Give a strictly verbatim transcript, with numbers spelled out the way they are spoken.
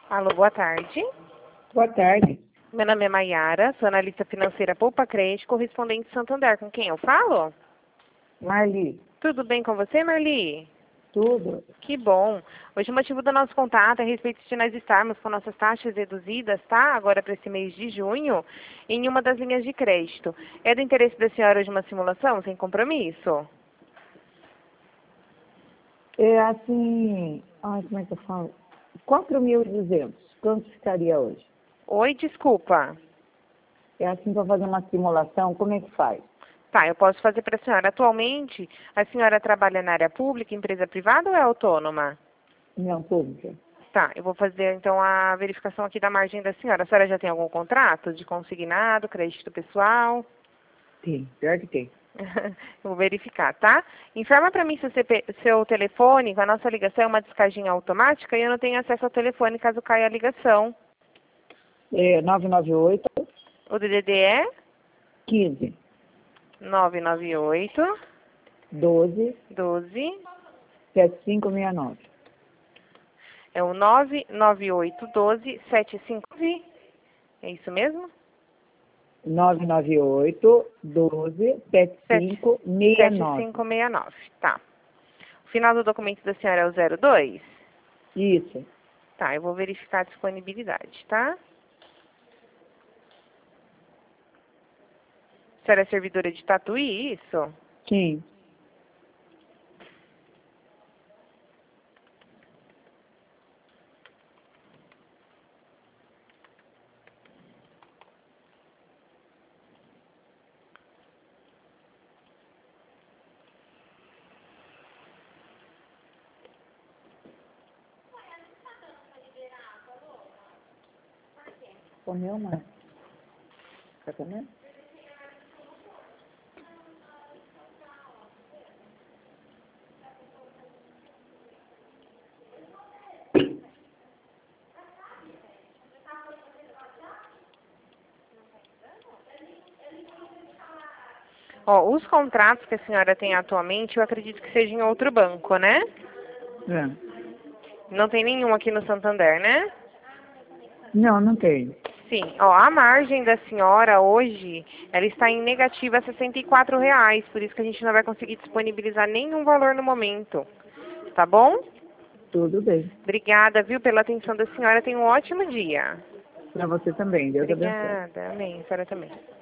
Alô, boa tarde. Boa tarde. Meu nome é Maiara, sou analista financeira Poupa Crédito, correspondente de Santander. Com quem eu falo? Marli. Tudo bem com você, Marli? Tudo. Que bom. Hoje o motivo do nosso contato é a respeito de nós estarmos com nossas taxas reduzidas, tá? Agora para esse mês de junho, em uma das linhas de crédito. É do interesse da senhora hoje uma simulação sem compromisso? É assim... Ai, como é que eu falo? quatro mil e duzentos. Quanto ficaria hoje? Oi, desculpa. É assim para fazer uma simulação, como é que faz? Tá, eu posso fazer para a senhora. Atualmente, a senhora trabalha na área pública, empresa privada ou é autônoma? Não, pública. Tá, eu vou fazer então a verificação aqui da margem da senhora. A senhora já tem algum contrato de consignado, crédito pessoal? Tem, pior que tem. Eu vou verificar, tá? Informa para mim se o C P seu telefone, com a nossa ligação, é uma descarginha automática e eu não tenho acesso ao telefone caso caia a ligação. É nove nove oito, O D D D é quinze, nove nove oito, doze, doze, setenta e cinco sessenta e nove. é o nove nove oito, doze, setenta e cinco. É isso mesmo? nove nove oito, doze, setenta e cinco sessenta e nove. setenta e cinco sessenta e nove, tá. O final do documento da senhora é o zero dois? Isso. Tá, eu vou verificar a disponibilidade, tá? A senhora é servidora de Tatuí, isso? Sim. Comeu, mãe? Tá comendo? Ó, os contratos que a senhora tem atualmente, eu acredito que seja em outro banco, né? É. Não tem nenhum aqui no Santander, né? Não, não tem. Sim. Ó, a margem da senhora hoje, ela está em negativa sessenta e quatro reais, por isso que a gente não vai conseguir disponibilizar nenhum valor no momento. Tá bom? Tudo bem. Obrigada, viu, pela atenção da senhora. Tenha um ótimo dia. Para você também. Deus abençoe. Obrigada. Amém. A senhora também.